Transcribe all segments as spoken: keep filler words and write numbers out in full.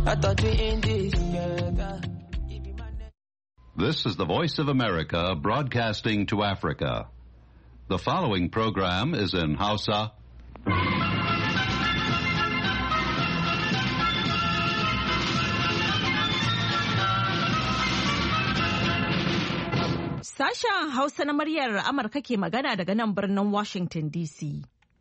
I thought we in this together. This is the Voice of America broadcasting to Africa. The following program is in Hausa. Sashen Hausa na muryar Amurka ke magana daga nan birnin Washington D C.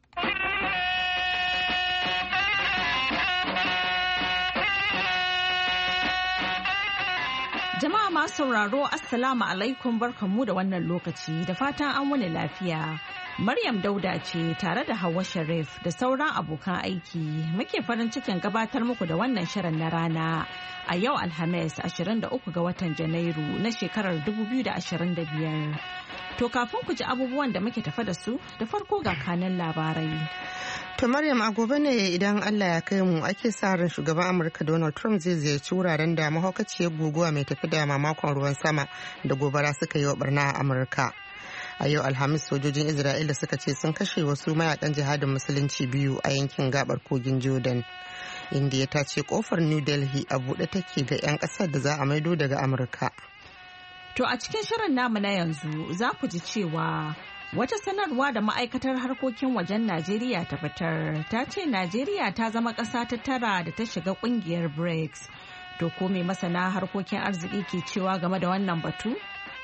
Jama'a masu sauraro Assalamu alaikum barkanmu da wannan lokaci da fatan an wani lafiya. Maryam Dauda ce tare da Hauwa Sharif da sauran abokan aiki muke farin cikin gabatar muku da wannan shirin na rana a yau Alhamis ashirin da uku ga watan Janairu na shekarar dubu biyu da ashirin da biyar. To kafin ku ji abubuwan da muke tafa da su da farko ga kanan labarai. To Maryam a gobe ne idan Allah ya kai mu ake sa ran shugaban Amurka Donald Trump zai ziyarci wuraren da mahaukaciyar guguwa mai tafi da mamakon ruwan sama da gobara suka yi wa barna a Amurka. A yau Alhamis sojojin Isra'ila suka ce sun kashe wasu mayakan jihadin musulunci biyu a yankin gabar kogin Jordan. Indiya ta ce kofar New Delhi a buɗe take ga 'yan ƙasar da za a maido daga Amurka. To a cikin shirin namu na yanzu za ku ji cewa wata sanarwa da ma'aikatar harkokin wajen Najeriya ta fitar ta ce Najeriya ta zama ƙasa ta tara da ta shiga ƙungiyar B R I C S. To ko me masana harkokin arziki ke cewa game da wannan batu?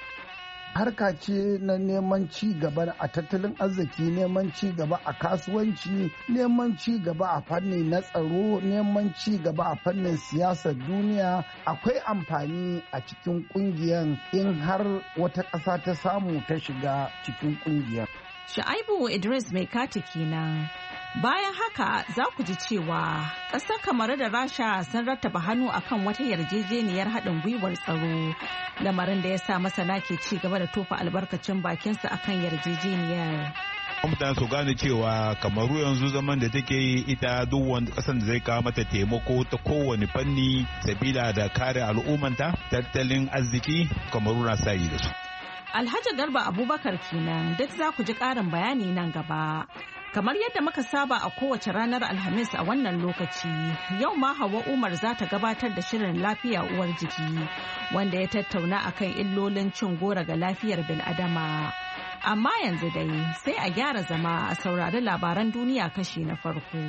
Harka ce na neman ci gaba a tattalin arziki, neman ci gaba a kasuwanci, neman ci gaba a fanni na tsaro, neman ci gaba a fannin siyasar duniya. Akwai amfani a cikin kungiyar in har wata ƙasa ta samu ta shiga cikin kungiyar. Shu'aibu Idris mai kati kenan. Bayan haka za ku ji cewa ƙasar Kamaru da Rasha sun rattaba hannu akan wata yarjejeniyar haɗin gwiwar tsaro, lamarin da ya sa masana ke ci gaba da tofa albarkacin bakinsa akan yarjejeniyar. mutane su gane cewa Kamaru yanzu zaman da take yi ita duk wani kasan da zai kawo mata taimako ta kowane fanni sabila da kare al'ummanta tattalin arziki Kamaru na sa yi da su. Alhaji Garba Abubakar kenan duk za ku ji ƙarin bayani nan gaba. Kamar yadda muka saba a kowace ranar Alhamis a wannan lokaci, yau ma Hauwa Umar za ta gabatar da shirin lafiya uwar jiki wanda ya tattauna akan illolin cin gora ga lafiyar bil'adama. Amma yanzu dai sai a gyara zama a saurari labaran duniya kashi na farko.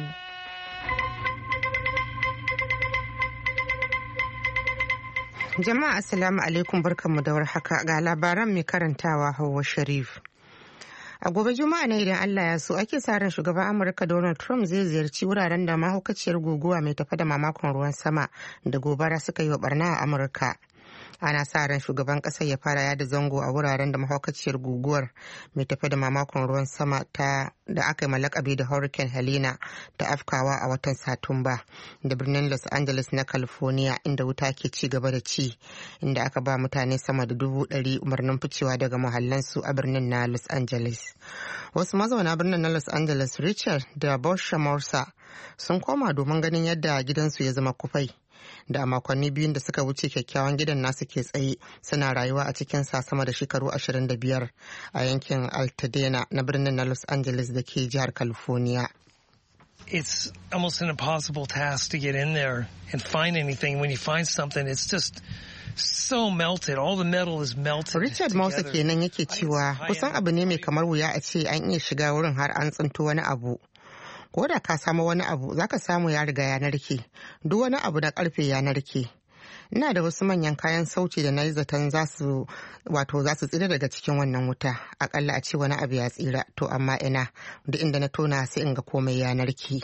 Jama'a assalamu alaikum barkanmu da warhaka ga labaran mai karantawa Hauwa Sharif. A gobe Juma'a ne idan Allah ya so ake sa ran shugaban Amurka Donald Trump zai ziyarci wuraren da mahaukaciyar guguwa mai tafi da mamakon ruwan sama da gobara suka yi wa barna a Amurka. Ana sa ran shugaban kasar ya fara yada zango a wuraren da mahaukaciyar guguwar mai tafi da mamakon ruwan sama ta da aka yi malakabi da Hurricane Helena ta afkawa a watan Satumba da birnin Los Angeles na California inda wuta ke ci gaba da ci, inda aka ba mutane sama da dubu ɗari umarnin ficewa daga muhallansu a birnin na Los Angeles. Wasu mazauna birnin na Los Angeles Richard da Bosha Morsa sun koma domin ganin yadda gidansu ya zama kufai. Da a makonni biyun da suka wuce kyakkyawan gidan nasu ke tsaye suna rayuwa a cikin sa sama da shekaru ashirin da biyar a yankin Altadena na birnin na Los Angeles da ke jihar California. It's almost an impossible task to get in there and find anything. When you find something, it's just so melted. All the metal is melted. Richard Mosa kenan yake cewa kusan abu ne mai kamar wuya a ce an iya shiga wurin har an tsinto wani abu. Ko da ka samu wani abu za ka samu ya riga ya narke, duk wani abu na karfe ya narke. Ina da wasu manyan kayan sauti da na yi zaton za su wato za su tsira daga cikin wannan wuta, akalla a ce wani abu ya tsira, to amma ina duk inda na tona sai in ga komai ya narke.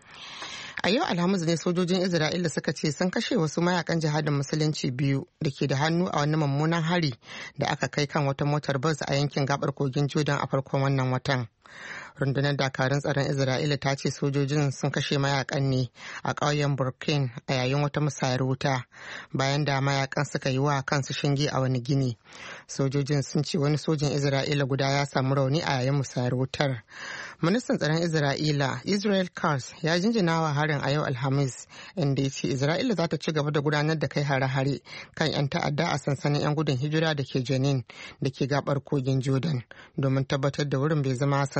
A yau Alhamis ne sojojin Isra'ila suka ce sun kashe wasu mayakan jihadin musulunci biyu da ke da hannu a wani mummunan hari da aka kai kan wata motar bas a yankin gabar kogin Jordan a farkon wannan watan. Rundunar dakarun tsaron Isra'ila ta ce sojojin sun kashe mayakan ne a ƙauyen Burkin a yayin wata musayar wuta bayan da mayakan suka yi wa kansu shinge a wani gini. Sojojin sun ce wani sojin Isra'ila guda ya samu rauni a yayin musayar wutar. Ministan tsaron Isra'ila Israel Katz ya jinjina wa harin a yau Alhamis inda ya ce Isra'ila za ta ci gaba da gudanar da kai hare-hare kan 'yan ta'adda a sansanin 'yan gudun hijira da ke Jenin da ke gabar kogin Jordan domin tabbatar da wurin bai zama sansanin kai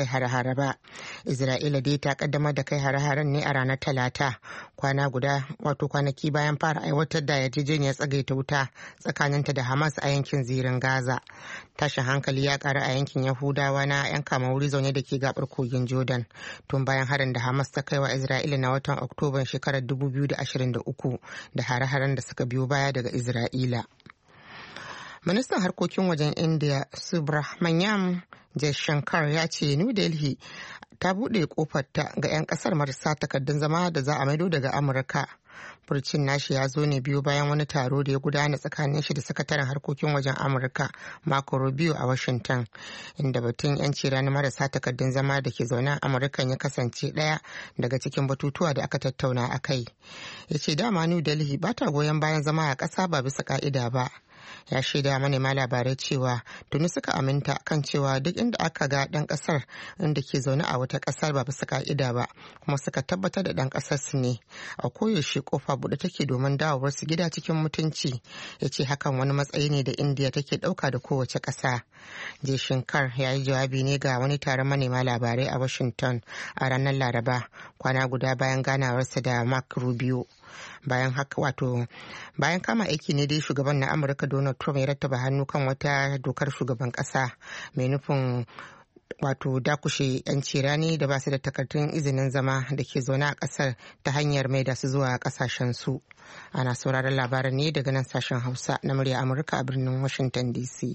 kai hare-hare ba. Isra'ila dai ta kaddamar da kai hare-haren ne a ranar Talata, kwana guda wato kwanaki bayan fara aiwatar da yarjejeniyar tsagaita wuta tsakaninta da Hamas a yankin zirin Gaza. Tashin hankali ya karu a yankin Yahudawa na 'yan kama wuri zaune da ke gabar kogin Jordan tun bayan harin da Hamas ta kai wa Isra'ila na watan Oktoban shekarar dubu biyu da ashirin da uku da hare-haren da suka biyo baya daga Isra'ila. Ministan harkokin wajen India Subrahmanyam Jaishankar ya ce New Delhi ta buɗe kofarta ga 'yan ƙasar marasa takardun zama da za a maido daga Amurka. Furcin nashi ya zo ne biyu bayan wani taro da ya gudana tsakanin shi da sakataren harkokin wajen Amurka Marco Rubio a Washington, inda batun 'yanci ranar marasa takardun zama da ke zaune a Amurka ya kasance ɗaya daga cikin batutuwa da aka tattauna a kai. Ya ce dama New Delhi ba ta goyon bayan zama a ƙasa ba bisa ƙa'ida ba. Ya shaida manema labarai cewa tuni suka aminta kan cewa duk inda aka ga ɗan ƙasar inda ke zaune a wata ƙasar ba bisa ka'ida ba kuma suka tabbatar da ɗan ƙasar su ne, a koyaushe kofa buɗe take domin dawowar su gida cikin mutunci. Ya ce hakan wani matsayi ne da Indiya take ɗauka da kowace ƙasa. Jaishankar ya yi jawabi ne ga wani taron manema labarai a Washington a ranar Laraba, kwana guda bayan ganawarsa da Mark Rubio. Bayan haka wato bayan kama aiki ne dai shugaban na Amurka Donald Trump ya rattaba hannu kan wata dokar shugaban kasa mai nufin wato dakushe 'yanci rani da ba su da takardun izinin zama da ke zaune a kasar ta hanyar mai da su zuwa kasashen su. Ana sauraron labaran ne daga nan sashen Hausa na murya Amurka a birnin Washington D C.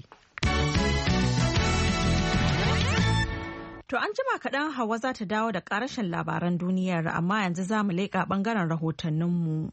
To an jima kaɗan Hawa za ta dawo da ƙarashin labaran duniyar, amma yanzu za mu leƙa ɓangaren rahotanninmu.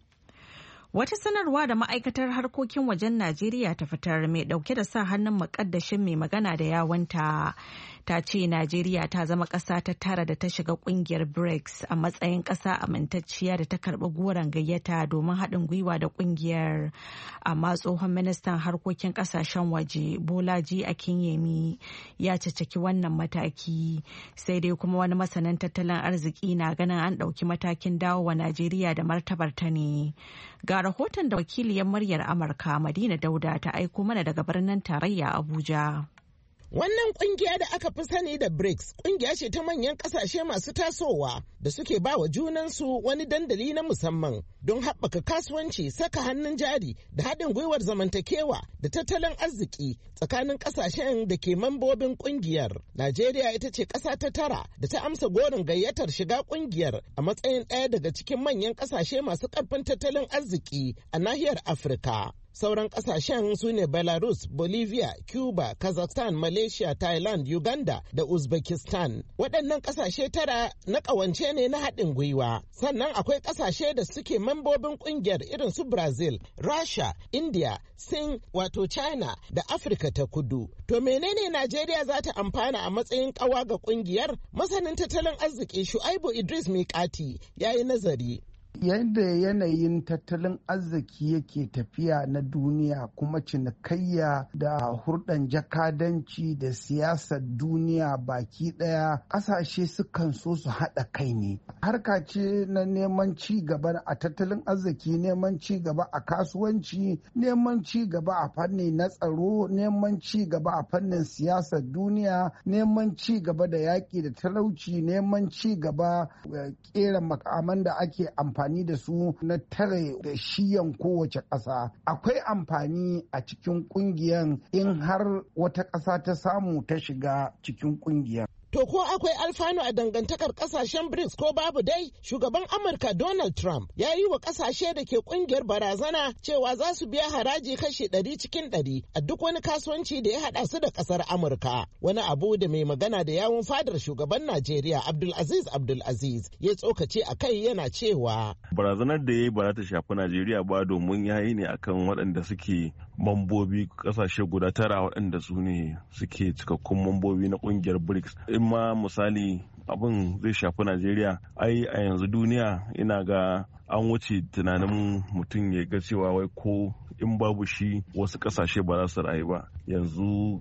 Wata sanarwa da ma'aikatar harkokin wajen Najeriya ta fitar mai ɗauke da sa hannun muƙaddashin mai magana da yawanta ta ce Najeriya ta zama ƙasa ta tara da ta shiga ƙungiyar B R I C S a matsayin ƙasa amintacciya da ta karɓi goron gayyata domin haɗin gwiwa da ƙungiyar. Amma tsohon ministan harkokin ƙasashen waje Bolaji Akinyemi ya caccaki wannan mataki, sai dai kuma wani masanin tattalin arziki na ganin an ɗauki matakin dawowa Najeriya da martabarta ne. Ga rahoton da wakiliyar muryar Amurka Madina Dauda ta aiko mana daga birnin tarayya Abuja. Wannan kungiya da aka fi sani da B R I C S kungiya ce ta manyan kasashe masu tasowa da suke ba wa junansu wani dandali na musamman don haɓaka kasuwanci, saka hannun jari da haɗin gwiwar zamantakewa da tattalin arziki tsakanin kasashen da ke mambobin kungiyar. Najeriya ita ce ƙasa ta tara da ta amsa gorin gayyatar shiga kungiyar a matsayin ɗaya daga cikin manyan kasashe masu ƙarfin tattalin arziki a nahiyar Afirka. Sauran kasashen su ne Belarus, Bolivia, Cuba, Kazakhstan, Malaysia, Thailand, Uganda da Uzbekistan. Waɗannan kasashe tara na ƙawance ne na haɗin gwiwa. Sannan akwai kasashe da suke membobin ƙungiyar irin su Brazil, Russia, India, Sin wato China da Afirka ta Kudu. To menene Najeriya za ta amfana a matsayin ƙawa ga ƙungiyar? Masanin tattalin arziki Shu'aibu Idris Mikati ya yi nazari. Yadda yanayin tattalin arziki yake tafiya na duniya kuma cinikayya da hurɗan jakadanci da siyasar duniya baki ɗaya, ƙasashe sukan so su haɗa kai ne. Harka ce na neman ci gaba a tattalin arziki, neman ci gaba a kasuwanci, neman ci gaba a fanni na tsaro, neman ci gaba a fannin siyasar duniya, neman ci gaba da yaƙi da talauci, neman ci gaba ƙera makaman da ake amfani amfani da su na tare da shiyan kowace ƙasa. Akwai amfani a cikin ƙungiyar in har wata ƙasa ta samu ta shiga cikin ƙungiyar. To ko akwai alfanu a dangantakar kasashen B R I C S ko babu dai? Shugaban Amurka Donald Trump ya yi wa kasashe da ke kungiyar barazana cewa za su biya haraji kashi ɗari cikin ɗari a duk wani kasuwanci da ya haɗa su da ƙasar Amurka. Wani abu da mai magana da yawun fadar shugaban Najeriya Abdulaziz Abdulaziz ya tsokace a kai yana cewa. Barazanar da ya yi ba za ta shafi Najeriya ba, domin ya yi ne akan waɗanda suke mambobi kasashe guda tara waɗanda su ne suke cikakkun mambobi na kungiyar B R I C S. In ma misali abin zai shafi Najeriya, ai a yanzu duniya ina ga an wuce tunanin mutum ya ga cewa wai ko in babu shi wasu kasashe ba za su rayu ba. Yanzu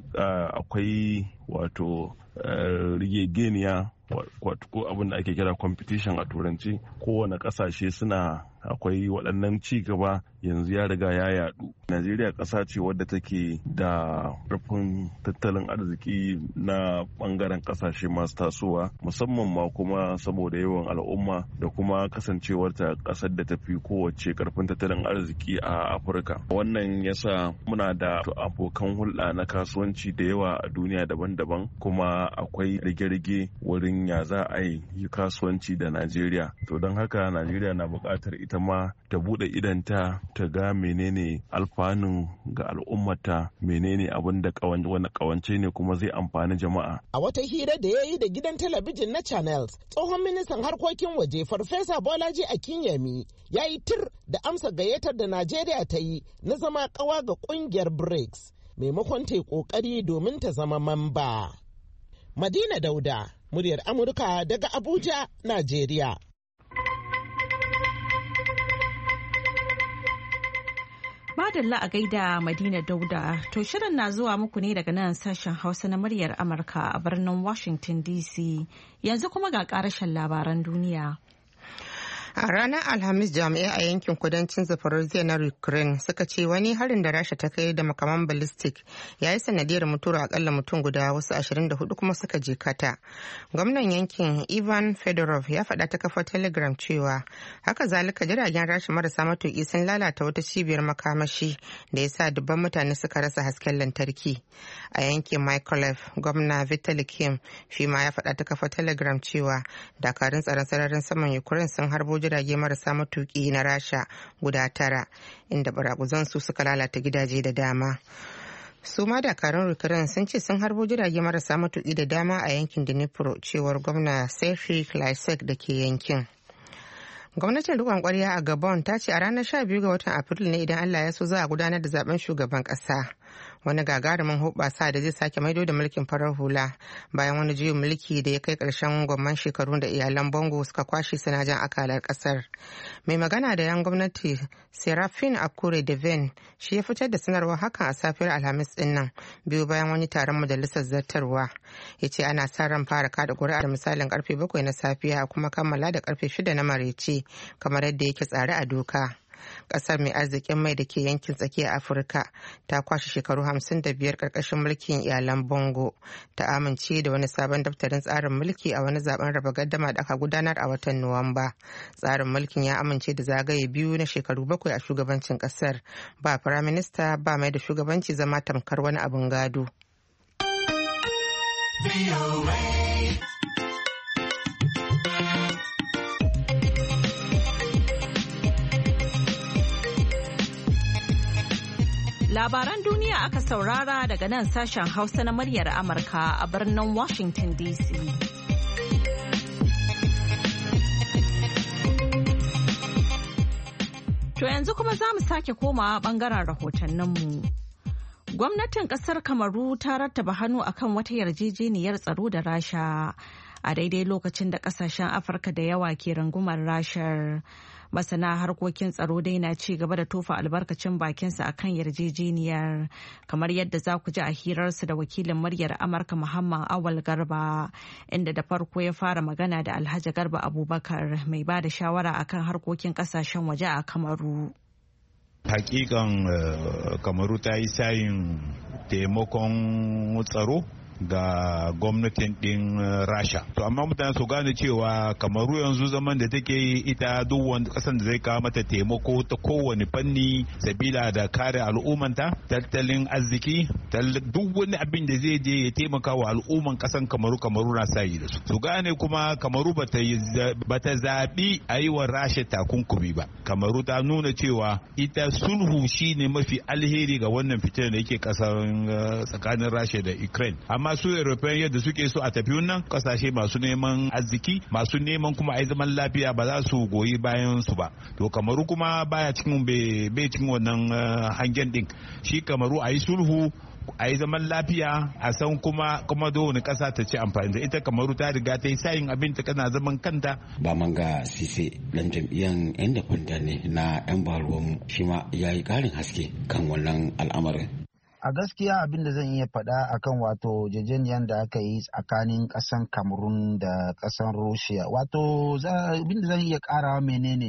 akwai wato rigegeniya wato ko abin da ake kira competition a turanci. Kowane kasashe suna akwai waɗannan ci gaba yanzu ya riga ya yadu. Najeriya ƙasa ce wadda take da rufin tattalin arziki na ɓangaren ƙasashe masu tasowa, musamman ma kuma saboda yawan al'umma da kuma kasancewarta ƙasar da tafi kowace ƙarfin tattalin arziki a Afirka. Wannan yasa muna da abokan hulɗa na kasuwanci da yawa a duniya daban-daban, kuma akwai rige-rige wurin ya za a yi kasuwanci da Najeriya. To don haka Najeriya na buƙatar ita ma ta buɗe idanta ta ga menene alfanun ga al'ummata, menene abin da wani kawance ne kuma zai amfani jama'a. A wata hira da ya yi da gidan talabijin na Channels, tsohon ministan harkokin waje Farfesa Bolaji Akinyemi ya yi tir da amsa gayyatar da Najeriya ta yi na zama kawa ga kungiyar BRICS maimakon ta yi kokari domin ta zama mamba. Madina Dauda, muryar Amurka daga Abuja, Najeriya. Madalla a gaida Madina Dauda, to shirin na zuwa muku ne daga nan sashen Hausa na muryar Amurka a birnin Washington D C. Yanzu kuma ga karashen labaran duniya. A ranar Alhamis jami'ai a yankin kudancin Zaporozhye na Ukraine suka ce wani harin da Rasha ta kai da makaman ballistic ya yi sanadiyar mutuwar akalla mutum guda, wasu ashirin da hudu kuma suka jikata. Gwamnan yankin Ivan Fedorov ya faɗa ta kafar Telegram cewa haka zalika jiragen Rasha marasa matuƙi sun lalata wata cibiyar makamashi da ya sa dubban mutane suka rasa hasken lantarki. A yankin Mykolaiv, gwamna Vitaly Kim shi ma ya faɗa ta kafar Telegram cewa dakarun tsaron sararin saman Ukraine sun harbo jirage marasa matuki na Rasha guda tara, inda baraguzan su suka lalata gidaje da dama. Su ma dakarun Ukraine sun ce sun harbo jirage marasa matuki da dama a yankin Dnipro, cewar gwamna Serhiy Lysek da ke yankin. Gwamnatin rikon kwarya a Gabon ta ce a ranar sha biyu ga watan Afrilu ne idan Allah ya so za a gudanar da zaben shugaban kasa. Wani gagarumin hoɓɓasa da zai sake maido da mulkin farar hula bayan wani juyin mulki da ya kai ƙarshen gwamman shekaru da iyalan Bongo suka kwashe suna jan akalar ƙasar. Mai magana da yan gwamnati Serafin Akure Deven shi ya fitar da sanarwar hakan a safiyar Alhamis din nan biyu bayan wani taron majalisar zartarwa. Ya ce ana sa ran fara kada ƙuri'a da misalin karfe bakwai na safiya kuma kammala da karfe shida na maraice kamar yadda yake tsare a doka. Kasar mai arzikin mai da ke yankin tsakiyar Afirka ta kwashe shekaru hamsin da biyar karkashin mulkin iyalan Bongo, ta amince da wani sabon daftarin tsarin mulki a wani zaben raba gaddama da aka gudanar a watan Nuwamba. Tsarin mulkin ya amince da zagaye biyu na shekaru bakwai a shugabancin kasar, ba firaminista ba mai da shugabanci zama tamkar wani abin gado. Labaran duniya aka saurara daga nan sashen Hausa na muryar Amurka a birnin Washington D C. To yanzu kuma za mu sake komawa bangaren rahotanninmu. Gwamnatin kasar Kamaru ta rattaba hannu akan wata yarjejeniyar tsaro da Rasha a daidai lokacin da kasashen Afirka da yawa ke rungumar Rashar. Masana harkokin tsaro dai na ci gaba da tofa albarkacin bakinsa akan yarjejeniyar, kamar yadda za ku ji a hirarsu da wakilin muryar Amurka Muhammad Awal Garba, inda da farko ya fara magana da Alhaji Garba Abubakar mai ba da shawara akan harkokin kasashen waje a Kamaru. Hakikan Kamaru ta yi sayin taimakon tsaro ga gwamnatin din Rasha. To amma mutane su gane cewa Kamaru yanzu zaman da take yi ita duk wani kasan da zai kawo mata taimako ta kowane fanni sabila da kare al'ummanta, tattalin arziki, duk wani abin da zai je ya taimaka wa al'umman kasan Kamaru Kamaru na sayi da su. Su gane kuma Kamaru bata zaɓi a yi wa Rasha takunkumi ba. Kamaru ta nuna cewa ita sulhu shine mafi alheri ga wannan fitar da yake kasan tsakanin Rasha da Ukraine. Amma su European yadda suke so a tafi wannan kasashe masu neman arziki, masu neman kuma ai zaman lafiya ba za su goyi bayan su ba. To Kamaru kuma baya cikin bai cikin wannan hangen din. Shi Kamaru a yi sulhu, a yi zaman lafiya, a san kuma kuma da wani kasa ta ci amfani da ita. Kamaru ta riga ta yi sayin abin ta kana zaman kanta. Ba manga sise dan jam'iyyar independent ne na yan baruwan shi ma ya yi karin haske kan wannan al'amarin. A gaskiya abin da zan iya faɗa akan wato jejeniyar da aka yi tsakanin ƙasan Cameroon da ƙasan Russia, wato abin da zan iya ƙarawa menene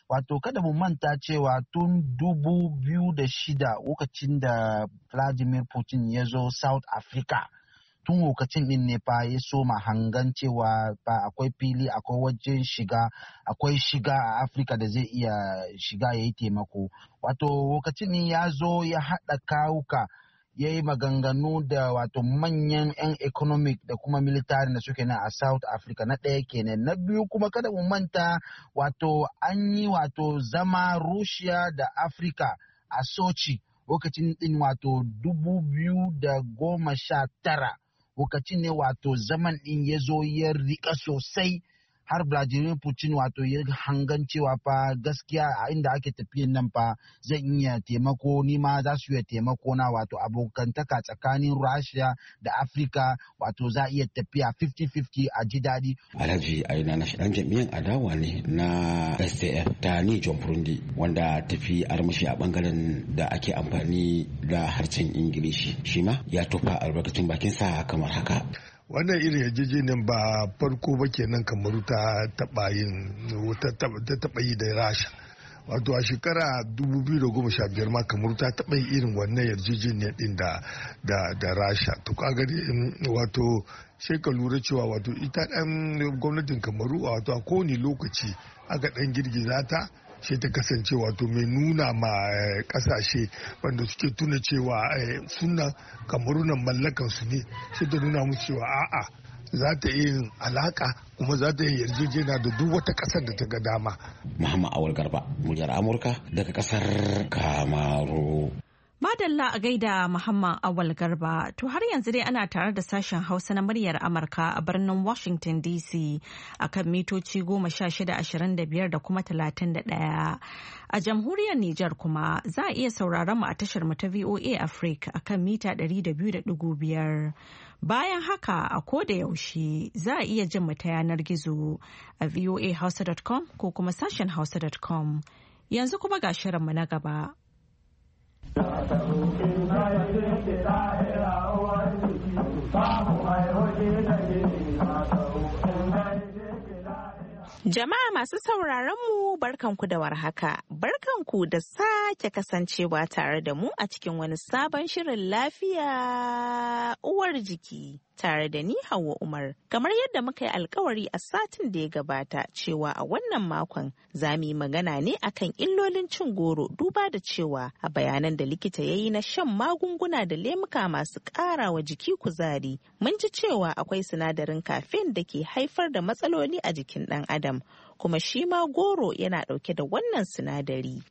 Wato kada mu manta cewa tun dubu biyu da shida lokacin da Vladimir Putin ya zo South Africa, tun lokacin din ne fa ya soma hangan cewa ba akwai fili, akwai wajen shiga, akwai shiga a Africa da zai iya shiga ya yi taimako. Wato lokacin ne ya zo ya haɗa kawuka, ya yi maganganu da wato manyan 'yan economic da kuma military da suke nan a South Africa. Na ɗaya kenan. Na biyu kuma kada mu manta wato an yi wato zama Russia da Africa a Sochi lokacin din wato dubu biyu da goma sha tara. Lokacin ne wato zaman din ya zo ya rika sosai har Vladimir Putin wato ya hangan cewa fa gaskiya a inda ake tafiyan nan fa zan iya taimako, ni ma za su iya taimako na, wato abokantaka tsakanin Russia da Africa wato za iya tafiya fifty fifty a ji daɗi. Alhaji Aina na ɗan jam'iyyar adawa ne na S D F ta ni John Burundi wanda tafi armashi a bangaren da ake amfani da harshen Ingilishi, shi ma ya tofa albarkacin bakinsa kamar haka. Wannan irin yarjejeniyar ba farko ba kenan Kamaru ta taba yin ta taba yi da Rasha. Wato a shekara dubu biyu da goma sha biyar ma Kamaru ta taba yi irin wannan yarjejeniyar din da da da Rasha. To kaga wato sai ka lura cewa wato ita dan gwamnatin Kamaru wato a kowane lokaci aka dan girgiza ta sai ta kasance wato mai nuna ma kasashe wanda suke tuna cewa suna Kamarunan mallakan su ne, sai ta nuna musu cewa a'a za ta yi alaka kuma za ta yi yarjejena da duk wata kasar da ta ga dama. Muhammad Awal Garba, muryar Amurka daga kasar Kamaru. Madalla a gaida Muhammad Awal Garba. To har yanzu dai ana tare da sashen Hausa na muryar Amurka a birnin Washington D C a kan mitoci goma sha shida ashirin da biyar da kuma talatin da ɗaya. A jamhuriyar Nijar kuma za a iya sauraron mu a tashar mu ta V O A Africa a kan mita ɗari da biyu da ɗigo biyar. Bayan haka a koda yaushe za a iya jin mu ta yanar gizo a voa hausa dot com ko kuma sashen hausa dot com. Yanzu kuma ga shirin mu na gaba. Jama'a masu sauraron mu barkanku da warhaka, barkanku da sake kasancewa tare da mu a cikin wani sabon shirin lafiya uwar jiki. Tare da ni Hauwa Umar. Kamar yadda muka yi alkawari a satin da ya gabata cewa a wannan makon za mu yi magana ne akan illolin cin goro, duba da cewa a bayanan da likita ya yi na shan magunguna da lemuka masu ƙara wa jiki kuzari, mun ji cewa akwai sinadarin caffeine da ke haifar da matsaloli a jikin ɗan adam, kuma shi ma goro yana ɗauke da wannan sinadari.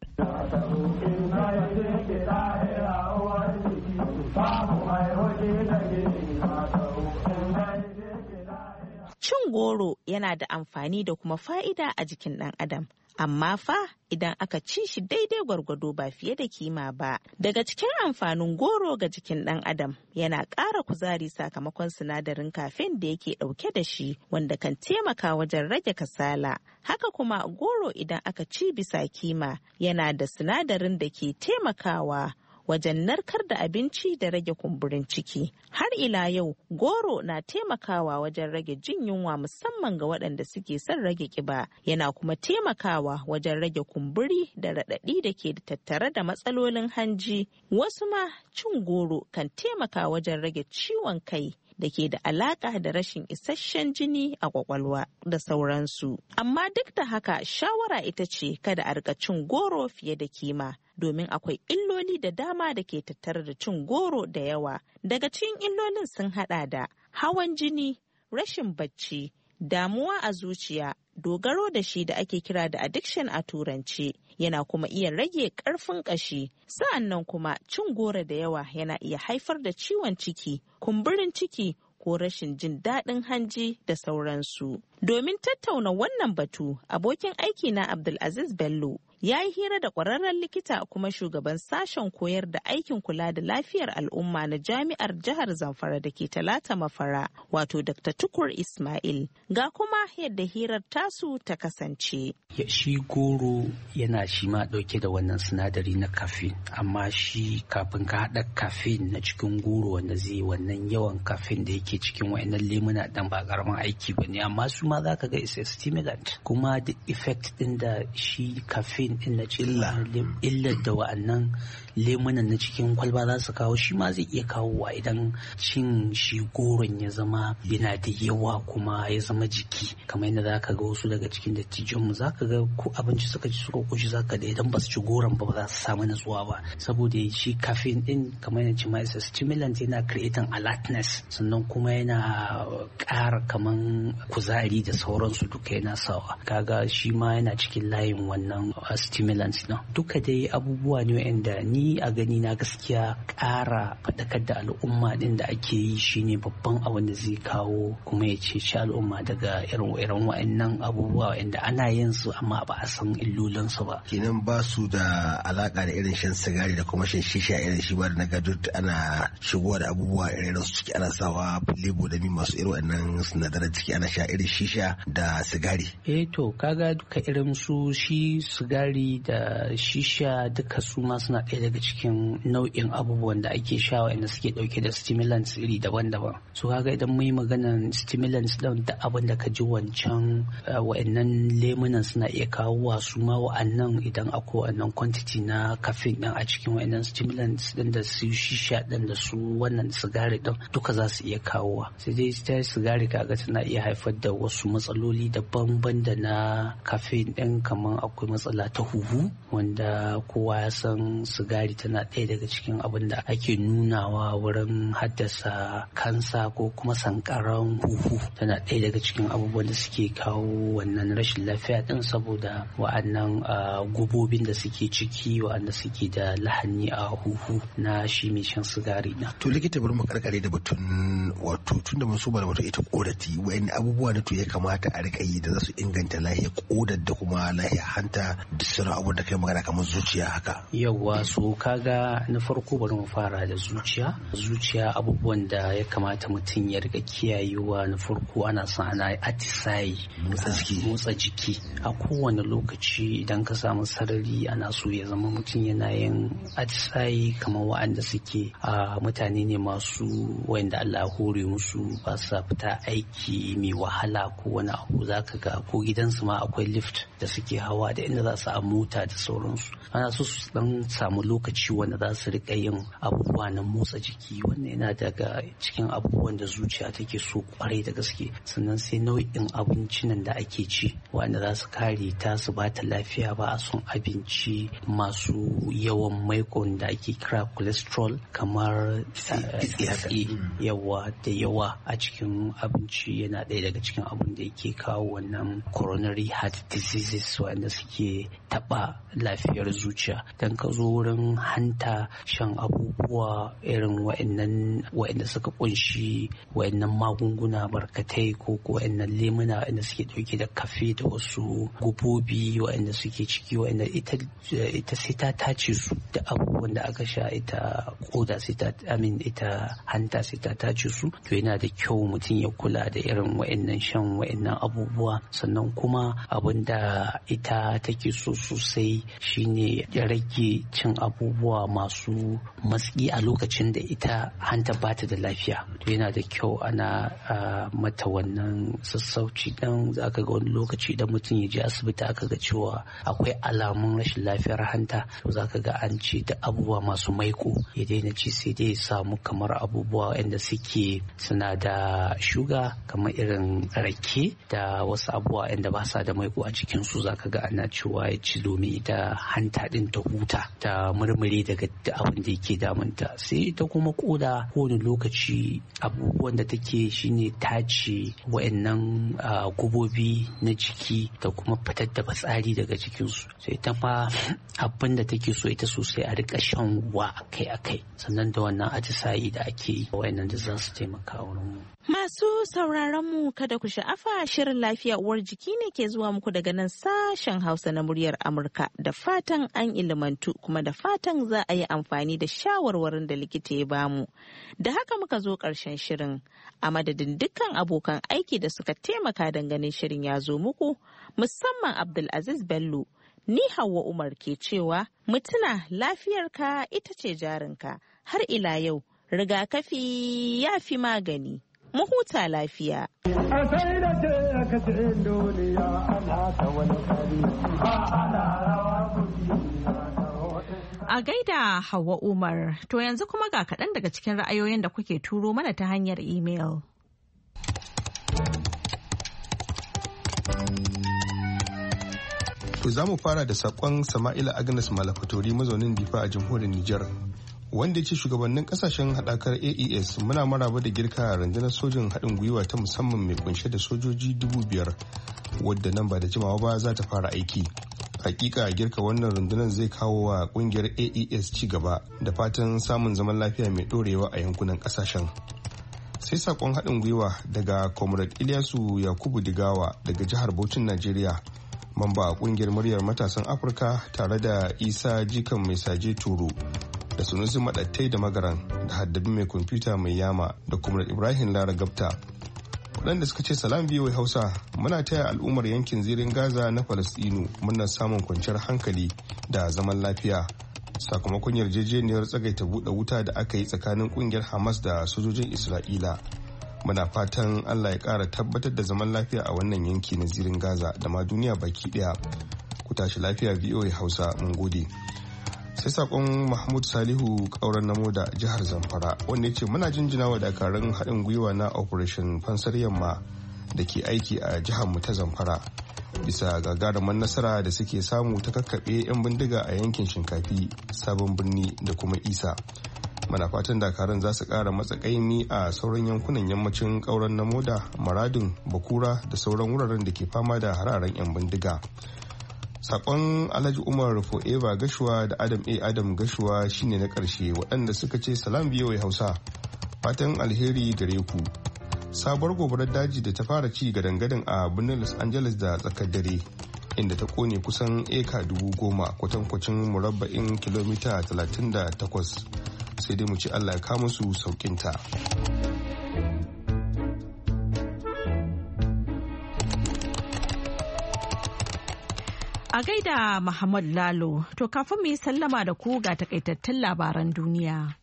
Cin goro yana da amfani da kuma fa'ida a jikin ɗan adam, amma fa idan aka ci shi daidai gwargwado ba fiye da kima ba. Daga cikin amfanin goro ga jikin ɗan adam yana ƙara kuzari sakamakon sinadarin caffeine da yake ɗauke da shi, wanda kan taimaka wajen rage kasala. Haka kuma goro idan aka ci bisa kima yana da sinadarin da ke taimakawa wajen narkar da abinci da rage kumburin ciki. Har ila yau, goro na taimakawa wajen rage jin yunwa musamman ga waɗanda suke son rage ƙiba. Yana kuma taimakawa wajen rage kumburi da raɗaɗi da ke tattare da matsalolin hanji. Wasu ma cin goro kan taimaka wajen rage ciwon kai da ke da alaƙa da rashin isasshen jini a kwakwalwa da sauransu. Amma duk da haka, shawara ita ce kada a rika cin goro fiye da kima, domin akwai illoli da dama da ke tattare da cin goro da yawa. Daga cikin illolin sun hada da hawan jini, rashin bacci, damuwa a zuciya, dogaro da shi da ake kira da addiction a turance, yana kuma iya rage ƙarfin ƙashi. Sa'annan kuma cin goro da yawa yana iya haifar da ciwon ciki, kumburin ciki ko rashin jin daɗin hanji da sauransu. Domin tattauna wannan batu, abokin aiki na Abdulaziz Bello ya yi hira da ƙwararren likita kuma shugaban sashen koyar da aikin kula da lafiyar al'umma na jami'ar jihar Zamfara da ke Talata Mafara, wato Dokta Tukur Ismail. Ga kuma yadda hirar tasu ta kasance. Shi goro yana shi ma ɗauke da wannan sinadari na caffeine, amma shi kafin ka haɗa caffeine na cikin goro wanda zai wannan yawan caffeine da yake cikin wa'annan lemuna dan ba karamin aiki ba ne, amma su ma za ka ga is a stimulant, kuma the effect din da shi caffeine din na cikin illar da wa'annan lemunan na cikin kwalba za su kawo shi ma zai iya kawowa idan cin shi goron ya zama yana da yawa kuma ya zama jiki, kamar yadda za ka ga wasu daga cikin dattijan mu za ka ga ko abinci suka ci suka koshi za ka da idan ba su ci goron ba ba za su samu natsuwa ba, saboda shi caffeine din kamar yadda ma is a stimulant, yana creating alertness, sannan kuma yana ƙara kaman kuzari da sauransu duka yana sawa. Kaga shi ma yana cikin layin wannan stimulants na duka dai abubuwa ne wanda ni a gani na gaskiya ƙara faɗakar da al'umma din da ake yi shine babban abin da zai kawo kuma ya ceci al'umma daga irin irin wa'annan abubuwa wanda ana yin su amma ba a san illolinsu ba. Kenan ba su da alaka da irin shan sigari da kuma shan shisha irin shi ba da na gado ana shigowa da abubuwa irin su ciki ana sawa lebo da mi masu irin wannan sinadaran ciki ana sha irin shisha da sigari. Eh to kaga duka irin su shi sigari da shisha duka su ma suna ɗaya daga cikin nau'in abubuwan da ake sha wa'anda suke ɗauke da stimulants iri daban-daban. So kaga idan mun yi maganan stimulants ɗin da abin da ka ji wancan wa'annan lemunan suna iya kawo su ma wa'annan idan akwai wa'annan quantity na caffeine ɗin a cikin wa'annan stimulants ɗin da su shisha ɗin da su wannan sigari ɗin duka za su iya kawowa. Sai dai ta sigari kaga tana iya haifar da wasu matsaloli daban-ban da na caffeine ɗin, kamar akwai matsala ta huhu wanda kowa ya san sigari tana ɗaya daga cikin abin da ake nunawa wurin haddasa kansa ko kuma sankaran huhu, tana ɗaya daga cikin abubuwan da suke kawo wannan rashin lafiya ɗin saboda wa'annan gubobin da suke ciki wa'anda suke da lahani a huhu na shi mai shan sigari na. To likita bari mu karkare da batun wato tun da mun so bada wato ita kodati wa'in abubuwa da to ya kamata a rika yi da za su inganta lahiyar kodar da kuma lahiyar hanta da sauran abubuwan da kai magana kamar zuciya haka. Yawwa so kaga na farko bari mu fara da zuciya. Zuciya abubuwan da ya kamata mutum ya rika kiyayewa na farko ana son ana atisayi motsa jiki motsa jiki a kowane lokaci idan ka samu sarari ana so ya zama mutum yana yin atisayi kamar wa'anda suke a mutane ne masu wanda Allah hore musu ba sa fita aiki mai wahala ko wani abu, za ka ga ko gidansu ma akwai lift da suke hawa da inda za su a mota da sauransu. Ana so su dan samu lokaci wanda za su rika yin abubuwa na motsa jiki, wannan yana daga cikin abubuwan da zuciya take so kwarai da gaske. Sannan sai nau'in abincinan da ake ci wanda za su kare ta su ba ta lafiya, ba a son abinci masu yawan maikon da ake kira cholesterol kamar yawa da yawa a cikin abinci yana ɗaya daga cikin abin da yake kawo wannan coronary heart diseases wanda suke taɓa lafiyar zuciya. Dan ka zo wurin hanta shan abubuwa irin wa'annan wa'anda suka kunshi wa'annan magunguna barkatai ko ko wa'annan lemuna wa'anda suke ɗauke da kafe da wasu gubobi wa'anda suke ciki wa'anda ita ita sai ta tace su da abubuwan da aka sha, ita koda sai ta amin ita hanta sai ta tace su. To yana da kyau mutum ya kula da irin wa'annan shan wa'annan abubuwa. Sannan kuma abin da ita take so sosai shine ya rage cin abubuwa masu matsi a lokacin da ita hanta ba ta da lafiya. To yana da kyau ana mata wannan sassauci dan zaka ga wani lokaci idan mutum ya je asibiti aka ga cewa akwai alamun rashin lafiyar hanta, to zaka ga an ce da abubuwa masu maiko ya daina ci, sai dai ya samu kamar abubuwa wanda suke suna da shuga kamar irin rake da wasu abubuwa wanda ba sa da maiko a cikin su, zaka ga ana cewa ya ci domin ita hanta din ta huta ta murmure daga abin da yake damunta. Sai ita kuma koda kowane lokaci abubuwan da take shine tace wa'annan gubobi na jiki da kuma fitar da fitsari daga cikinsu. Sai ita ma abin da take so ita sosai a rika shan ruwa akai-akai, sannan da wannan atisayi da ake yi wa'annan da za su taimaka wurin. Masu sauraron mu kada ku sha'afa, shirin lafiya uwar jiki ne ke zuwa muku daga nan sashen Hausa na muryar muryar Amurka da fatan an ilimantu kuma da fatan za a yi amfani da shawarwarin da likita ya bamu. Da haka muka zo ƙarshen shirin. A madadin dukkan abokan aiki da suka taimaka don ganin shirin ya zo muku, musamman Abdulaziz Bello. Ni Hauwa Umar ke cewa mutuna lafiyarka ita ce jarinka. Har ila yau, rigakafi ya fi magani. Mu huta lafiya. A gaida Hauwa Umar, to yanzu kuma ga kaɗan daga cikin ra'ayoyin da kuke turo mana ta hanyar imel. To za mu fara da saƙon Sama'ila Agnes Malafatori mazaunin Difa a jamhuriyar Nijar. Wanda ya ce shugabannin kasashen haɗakar A E S muna maraba da girka rundunar sojin haɗin gwiwa ta musamman mai kunshe da sojoji dubu biyar wadda nan ba da jimawa ba za ta fara aiki. Hakika girka wannan rundunar zai kawo wa kungiyar A E S ci gaba da fatan samun zaman lafiya mai ɗorewa a yankunan kasashen. Sai sakon haɗin gwiwa daga Comrade Ilyasu Yakubu Digawa daga jihar Bauchin Najeriya. Mamba a kungiyar muryar matasan Afirka tare da Isa Jikan Mai Saje Turo da Sunusi Maɗattai da Magaran da Haddabi Mai Kwamfuta Mai Yama da kuma Ibrahim Lara Gabta. Waɗanda suka ce salam biyu Hausa muna taya al'ummar yankin zirin Gaza na Falastinu muna samun kwanciyar hankali da zaman lafiya sakamakon yarjejeniyar tsagaita buɗe wuta da aka yi tsakanin ƙungiyar Hamas da sojojin Isra'ila. Muna fatan Allah ya ƙara tabbatar da zaman lafiya a wannan yanki na zirin Gaza da ma duniya baki ɗaya. Ku tashi lafiya V O A Hausa, mun gode. Sai sakon Mahmud Salihu Kauran Namo da jihar Zamfara wanda ya ce muna jinjina wa dakarun haɗin gwiwa na Operation Fansar Yamma da ke aiki a jihar mu ta Zamfara bisa gagarumin nasara da suke samu ta kakkaɓe 'yan bindiga a yankin Shinkafi, Sabon Birni da kuma Isa. Muna fatan dakarun za su ƙara matsakaimi a sauran yankunan yammacin Kauran Namo da Maradin, Bakura da sauran wuraren da ke fama da hararen 'yan bindiga. Sakon Alhaji Umar Forever Gashuwa da Adam A. Adam Gashuwa shine na ƙarshe waɗanda suka ce salam biyo Hausa fatan alheri gare ku. Sabuwar gobarar daji da ta fara ci gadan-gadan a birnin Los Angeles da tsakar dare inda ta kone kusan eka dubu goma kwatankwacin murabba'in kilomita talatin da takwas sai dai mu ci Allah ya kama su sauƙinta. A gaida Muhammad Lalo, to kafin mu yi sallama da ku ga takaitattun labaran duniya.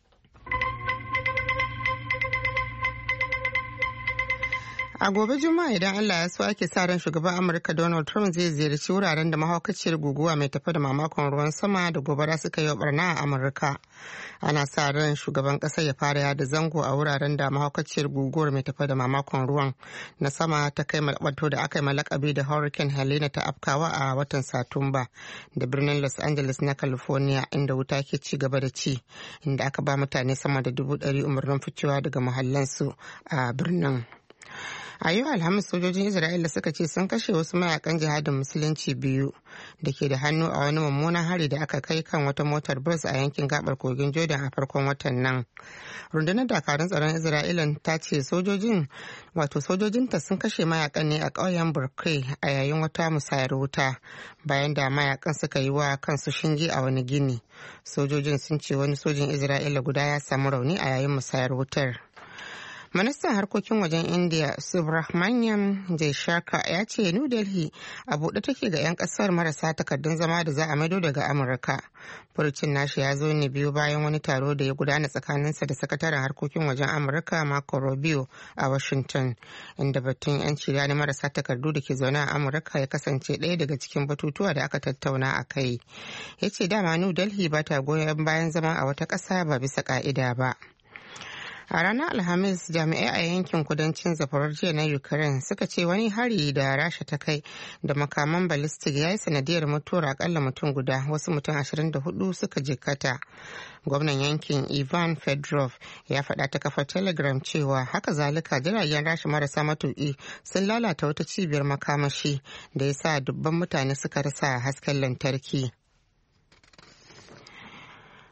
A gobe Juma'a idan Allah ya so ake sa ran shugaban Amurka Donald Trump zai ziyarci wuraren da mahaukaciyar guguwa mai tafi da mamakon ruwan sama da gobara suka yi barna a Amurka. Ana sa ran shugaban ƙasar ya fara yada zango a wuraren da mahaukaciyar guguwar mai tafi da mamakon ruwan na sama ta kai wato da aka yi malakabi da Hurricane Helena ta afkawa a watan Satumba da birnin Los Angeles na California inda wuta ke ci gaba da ci inda aka ba mutane sama da dubu ɗari umarnin ficewa daga muhallansu a birnin. A yau Alhamis sojojin Isra'ila suka ce sun kashe wasu mayakan jihadin musulunci biyu da ke da hannu a wani mummunan hari da aka kai kan wata motar bus a yankin gabar kogin Jordan a farkon watan nan. Rundunar dakarun tsaron Isra'ila ta ce sojojin wato sojojinta sun kashe mayakan ne a ƙauyen Burkai a yayin wata musayar wuta bayan da mayakan suka yi wa kansu shinge a wani gini. Sojojin sun ce wani sojin Isra'ila guda ya samu rauni a yayin musayar wutar. Ministan harkokin wajen India Subrahmanyam Jaishankar ya ce New Delhi a buɗe take ga 'yan ƙasar marasa takardun zama da za a maido daga Amurka. Furucin nashi ya zo ne biyu bayan wani taro da ya gudana tsakaninsa da sakataren harkokin wajen Amurka Marco Rubio a Washington, inda batun 'yanci rani marasa takardu da ke zaune a Amurka ya kasance ɗaya daga cikin batutuwa da aka tattauna a kai. Ya ce dama New Delhi ba ta goyon bayan zama a wata ƙasa ba bisa ƙa'ida ba. A ranar Alhamis, jami'ai a yankin kudancin Zaporozhye na Ukraine suka ce wani hari da Rasha ta kai da makaman ballistic ya yi sanadiyar mutuwar akalla mutum guda, wasu mutum ashirin da hudu suka jikkata. Gwamnan yankin Ivan Fedorov ya faɗa ta kafar Telegram cewa haka zalika jiragen Rasha marasa matuƙi sun lalata wata cibiyar makamashi da ya sa dubban mutane suka rasa hasken lantarki.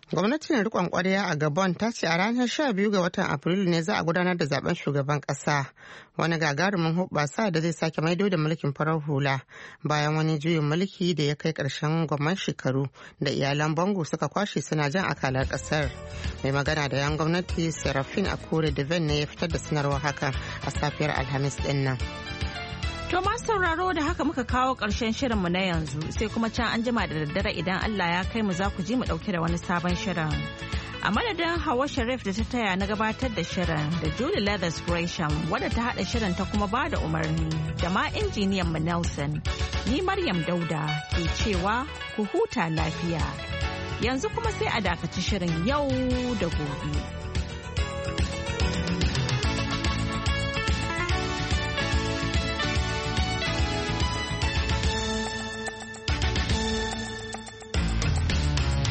Gwamnatin rikon kwarya a Gabon ta ce a ranar sha biyu ga watan Afrilu ne za a gudanar da zaben shugaban kasa, wani gagarumin hubbasa da zai sake maido da mulkin farar hula bayan wani juyin mulki da ya kai karshen gwamman shekaru da iyalan Bongo suka kwashe suna jan akalar kasar. Mai magana da yan gwamnati Serafin Akure Deven ne ya fitar da sanarwar hakan a safiyar Alhamis din nan. To masu sauraro da haka muka kawo ƙarshen shirinmu na yanzu sai kuma can an jima da daddare idan Allah ya kai mu za ku ji mu ɗauke da wani sabon shirin. A madadin Hawa Sharif da ta taya na gabatar da shirin da Julie Leathers Gresham wadda ta haɗa shirin ta kuma ba da umarni da ma injiniyan mu Nelson. Ni Maryam Dauda ke cewa ku huta lafiya. Yanzu kuma sai a dakaci shirin yau da gobe.